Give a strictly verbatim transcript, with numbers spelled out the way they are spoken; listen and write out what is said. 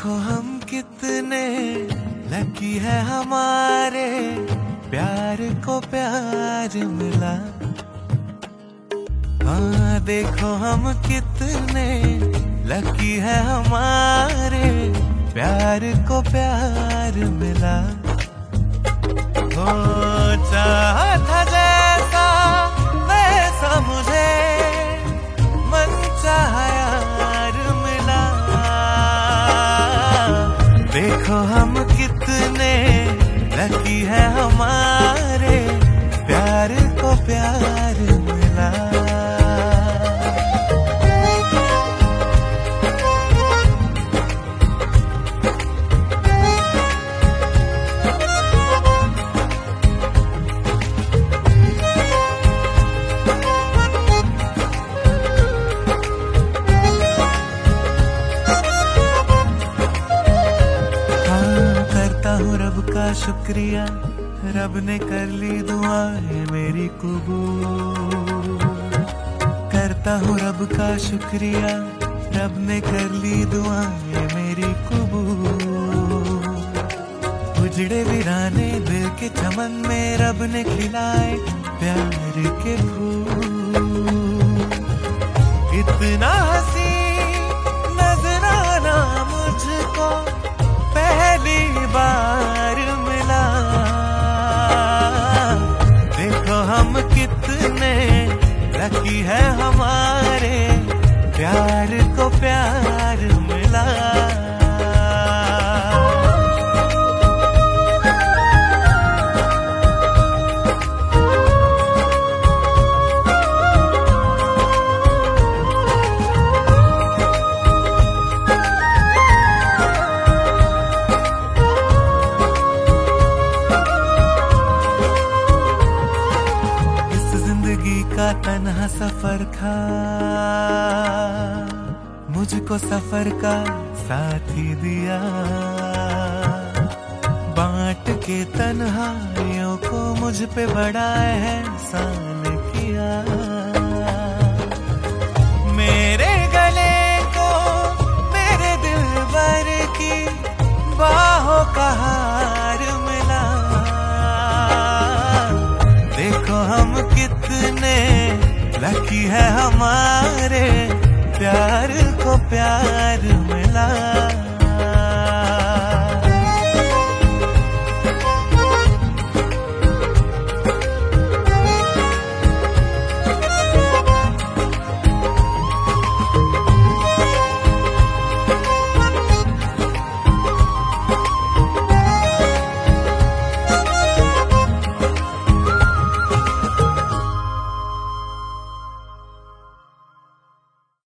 देखो हम कितने लकी है, हमारे प्यार को प्यार मिला। हाँ देखो हम कितने लकी है, हमारे प्यार को प्यार मिला। हो चाहा था जैसा वैसा मुझे मन चाहा यार मिला। देखो हम कितने लकी है, हमारे प्यार को प्यार मिला। रब का शुक्रिया, रब ने कर ली दुआएं मेरी कबूल। करता हूँ रब का शुक्रिया, रब ने कर ली दुआएं मेरी कबूल। उजड़े वीराने दिल के चमन में रब ने खिलाए प्यार के फूल। इतना हंसी नजराना मुझको पहली बार मिला। देखो हम कितने लकी है, हमारे प्यार को प्यार मिला। का तन्हा सफर था, मुझको सफर का साथी दिया। बांट के तन्हाइयों को मुझ पे बड़ा एहसान किया। मेरे गले को मेरे दिल भर की बाहों का हार मिला। देखो हम कितने लकी है, हमारे प्यार को प्यार मिला।